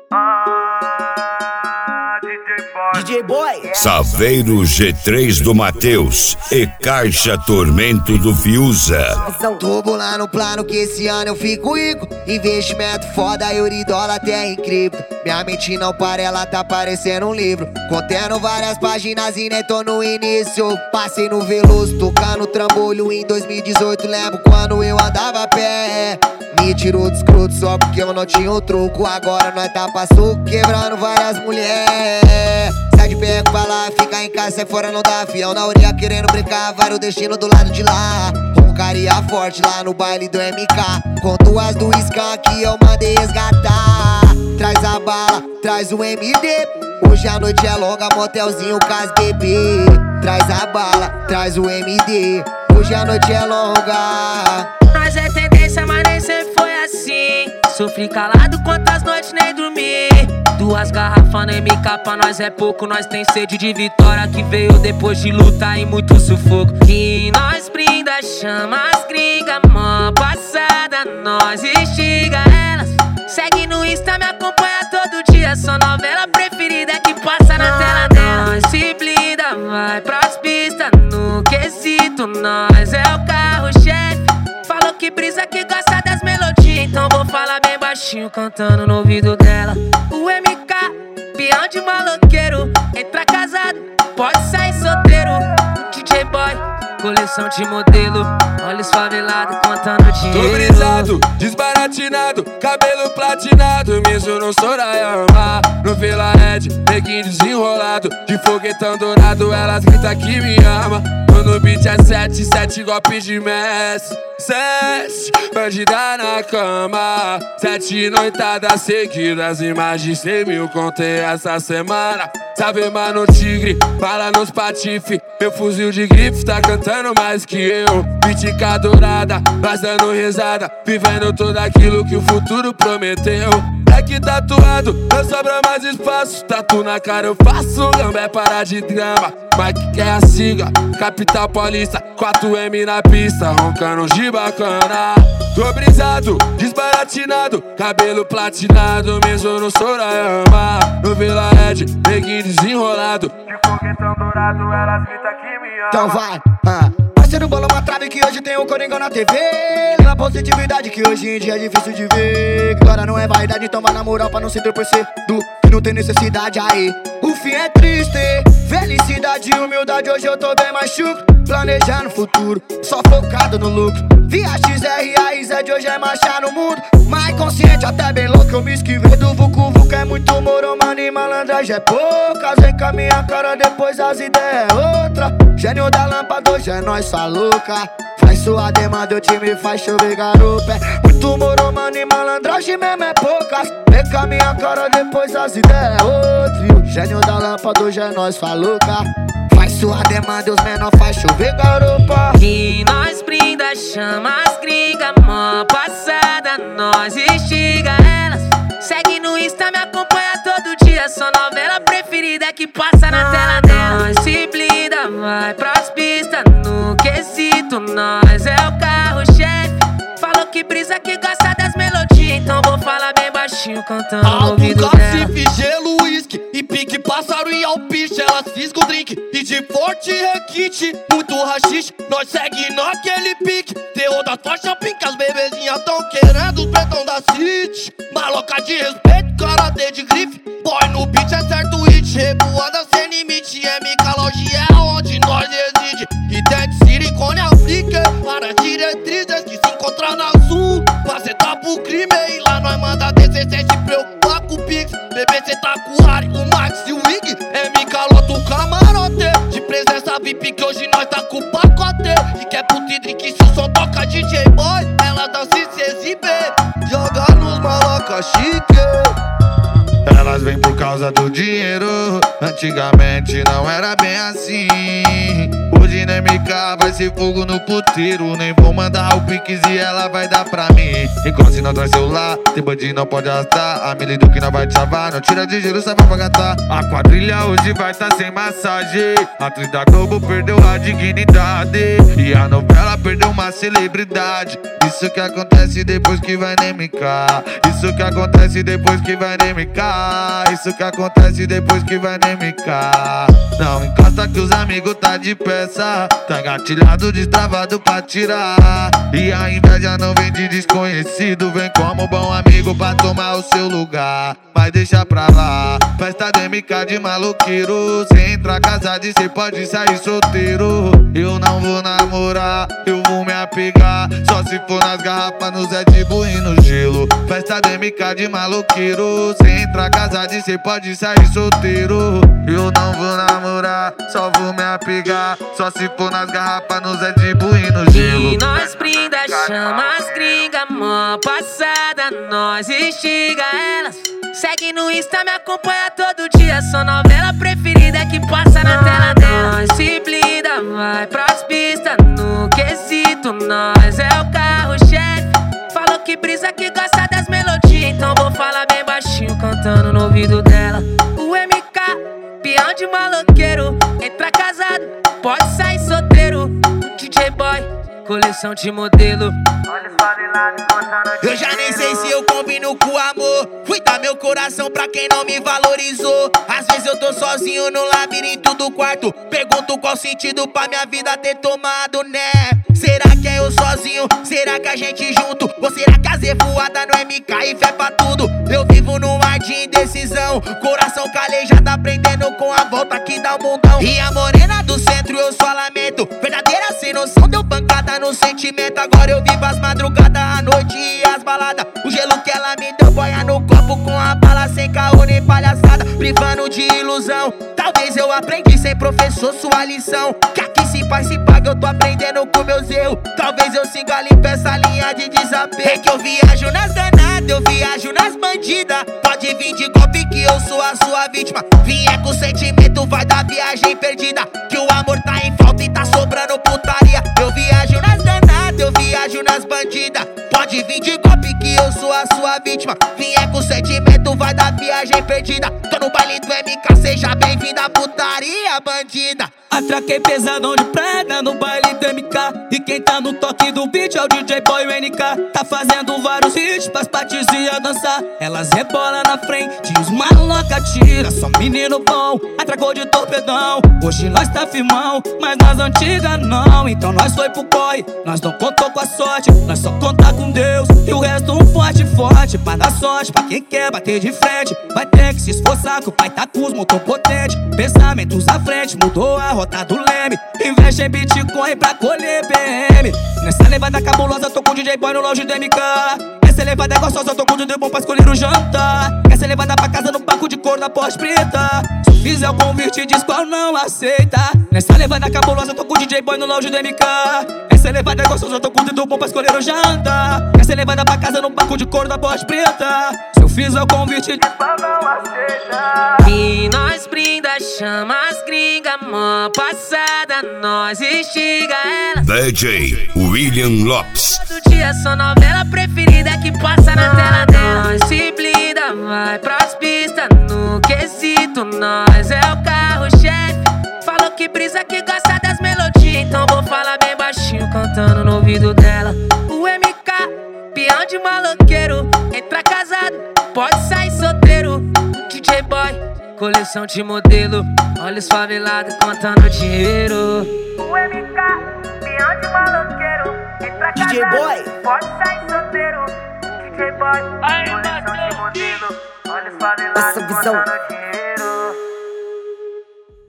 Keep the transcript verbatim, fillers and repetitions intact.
D J Boy, Saveiro G três do Matheus e Caixa Tormento do Fiuza. Tô bolando plano que esse ano eu fico rico. Investimento foda, euro e dólar, terra em cripto. Minha mente não para, ela tá parecendo um livro, contendo várias páginas e nem tô no início. Passei no Veloso, tocando trambolho em dois mil e dezoito. Lembro quando eu andava a pé. Me tirou do escroto só porque eu não tinha o troco. Agora nós tá pra soco, quebrando várias mulheres. Sai de perto pra lá, fica em casa, sai fora não dá. Fião na orelha querendo brincar, vai o destino do lado de lá. Roncaria forte lá no baile do M K, com duas do Skank eu mandei resgatar. Traz a bala, traz o M D. Hoje a noite é longa, motelzinho com as bebê. Traz a bala, traz o M D. Hoje a noite é longa. Nós é tendência, mas nem sempre foi assim. Sofri calado quantas noites nem dormi. Duas garrafas no M K pra nós é pouco. Nós tem sede de vitória que veio depois de luta e muito sufoco. E nós brinda, chama as gringas, mó passada, nós instiga elas. Segue no Insta, me acompanha todo dia. Sua novela preferida que passa na tela dela. Nós se blinda, vai pras pistas no quesito. Nós é o carro-chefe. Falou que brisa que gosta das melodias, então vou falar bem baixinho cantando no ouvido dela. O M K, peão de maloqueiro. Entra casado, pode sair solteiro. D J Boy, coleção de modelo. Olha os favelados contando dinheiro. Tô brisado, desbaratinado, cabelo platinado. Mesmo no Sorayama, no Vila Red, neguinho desenrolado. De foguetão dourado, elas gritam que me ama. Tô no beat é sete, sete golpes de mestre. Sete, bandida na cama. Sete noitadas seguidas e mais de cem mil contei essa semana. Sabe, mano, tigre, bala nos patife. Meu fuzil de grife tá cantando mais que eu. Bitica dourada, nós dando risada, vivendo tudo aquilo que o futuro prometeu. Black tatuado, não sobra mais espaço. Tatu na cara eu faço, gambé para de drama. Mike quer a siga, capital paulista, quatro M na pista, roncando de bacana. Tô brisado, desbaratinado, cabelo platinado. Mesmo no Sorayama, no Vila Red, neguinho desenrolado. De foguetão dourado, elas gritam que me ama. então vai, ah. Parceiro bola uma trave que hoje tem o Coringão na T V. Na positividade que hoje em dia é difícil de ver. Agora não é vaidade, então vai na moral pra não se torcer do que não tem necessidade aí. O fim é triste, felicidade e humildade. Hoje eu tô bem mais chucro, planejando o futuro, só focado no lucro. Via X R A I Z hoje é marchar no mundo. Mais consciente, até bem louco, eu me esquivei do Vucu Vucu. É muito moro, mano, e malandragem é poucas. Vem com a minha cara, depois as ideias é outra. Gênio da lâmpada, hoje é nós, sua louca. Faz sua demanda, o time faz chover garupa. É muito moro, mano, e malandragem mesmo é poucas. Vem com a minha cara, depois as ideias é outra. Gênio da lâmpada, hoje é nós, sua louca. Faz sua demanda, os menor faz chover garupa. E nós brinda, chama as gringas, mó passada, nós instiga elas. Segue no Insta, me acompanha todo dia. Sua novela preferida que passa na tela dela. Nós se blinda, vai pras pistas no quesito. Nós é o carro-chefe. Falou que brisa que gosta das melodias, então vou falar bem baixinho cantando no ouvido dela. Cacife, gelo, uísque e pique, pássaro e alpiste. Elas fisgam o drink e de forte requinte. Muito rachixe, nós segue naquele pique. Teor das faixas pink, as bebezinhas tão querendo os pretão da city. Maloca de respeito, karatê de grife. Boy no beat é certo hit, revoada sem limite. M K Loja é onde nós reside. E tem silicone aplique para diretrizes que se encontram na Sul. Mas cê tá pro crime e lá nós manda descer sem se preocupar com o Pix. Bebê cê tá com o Harry, o Max e o Wig. M K lota o camarote de presença V I P que hoje nós tá com o pacote. E quer pro Tidri que se o som toca D J Boy, ela dança e se exibe, joga nos maloca chique. Elas vêm por causa do dinheiro, antigamente não era bem assim. Hoje na M K vai ser fogo no puteiro. Nem vou mandar o Pix e ela vai dar pra mim. Enquanto se não traz celular, tem bandido não pode arrastar. A milha do que não vai te chavar, não tira de giro, só vai pra gastar. A quadrilha hoje vai tá sem massagem. A atriz da Globo perdeu a dignidade e a novela perdeu uma celebridade. Isso que acontece depois que vai na M K. Isso que acontece depois que vai na M K. Isso que acontece depois que vai na M K. Não encosta que os amigos tá de peça. Tá engatilhado, destravado pra tirar. E a inveja não vem de desconhecido. Vem como bom amigo pra tomar o seu lugar. Mas deixa pra lá, festa da M K de maloqueiro. Cê entra casado e cê pode sair solteiro. Eu não vou namorar, eu vou me apegar. Só se for nas garrafas, no Zé de Bull e no gelo. Festa da M K de maloqueiro. Cê entra casado e cê pode sair solteiro. Eu não vou namorar, só vou me apegar. Só se for nas garrafas, no Zé de Bull e no gelo. E nós brinda, chama as gringa, mó passada, nós instiga elas. Segue no Insta, me acompanha todo dia. Sua novela preferida que passa na tela dela. Nós se blinda, vai pras pistas. No quesito, nós é o carro-chefe. Falou que brisa, que gosta das melodias. Então vou falar bem baixinho, cantando no ouvido dela. O M K, peão de maloqueiro. Entra casado, pode sair solteiro. O D J Boy, coleção de modelo. Eu já nem sei se eu combino com amor. Fui dar meu coração pra quem não me valorizou. Às vezes eu tô sozinho no labirinto do quarto. Pergunto qual sentido pra minha vida ter tomado, né? Será que é eu sozinho? Será que a gente junto? Ou será que a Z voada no M K e fé pra tudo? Eu vivo num mar de indecisão. Coração calejado, aprendendo com a volta que dá o mundão. E a morena do centro eu só lamento. Verdadeira sem noção, deu pancada no sentimento. Agora eu vivo as madrugadas, a noite e as baladas. O gelo que ela me deu, boia no copo com a bala. Sem caô nem palhaçada, privando de ilusão. Talvez eu aprendi sem professor sua lição. Que aqui se faz, se paga, eu tô aprendendo com meus erros. Talvez eu siga limpa essa linha de desapego. É que eu viajo nas danadas, eu viajo nas bandidas. Pode vir de golpe que eu sou a sua vítima. Vier com sentimento, vai dar viagem perdida. Que o amor tá em falta e tá sobrando putaria. Eu viajo nas danadas, eu viajo nas bandidas. Pode vir de golpe que eu sou a sua vítima. Vier com sentimento, vai dar viagem perdida. Tô no baile do M K, seja bem-vinda, putaria bandida. Atraquei pesadão de preda no baile do M K. E quem tá no toque do beat é o D J Boy e o N K. Tá fazendo vários hits pras patizinhas dançar. Elas rebolam na frente, os maloca tira. Só menino bom, atracou de torpedão. Hoje nós tá firmão, mas nas antigas não. Então nós foi pro corre, nós não contou com a sorte. Nós só contar com Deus e o resto um forte, forte. Pra dar sorte, pra quem quer bater de frente. Vai ter que se esforçar que o pai tá com os motor potente. Pensamentos à frente, mudou a rota do leme. Investe em Bitcoin pra colher B M. Nessa levada cabulosa, tô com o D J Boy no loja do M K. Essa levada é gostosa, tô com tudo bom pra escolher o jantar. Essa levada pra casa no banco de cor da Porsche preta. Se eu fizer o convite, diz qual não aceita. Nessa levada cabulosa, tô com o D J Boy no loja do M K. Essa levada é gostosa, tô com tudo bom pra escolher o jantar. Essa levada pra casa no banco de cor da Porsche preta. Se eu fizer o convite, diz qual não aceita. E nós brinda, chama as gringa, mó passada, nós instiga elas. D J William Lopes. Todo dia sua novela preferida que passa na tela dela. Nós se blinda, vai pras pistas. No quesito, nós é o carro-chefe. Falou que brisa, que gosta das melodias. Então vou falar bem baixinho, cantando no ouvido dela. O M K, peão de maloqueiro. Entra casado, pode sair solteiro. O D J Boy, coleção de modelo. Olha os favelados contando dinheiro. O M K, peão de maloqueiro. Entra casado, D J Boy, pode sair solteiro. D J Boy, coleção de modelo. Olha os favelados contando dinheiro.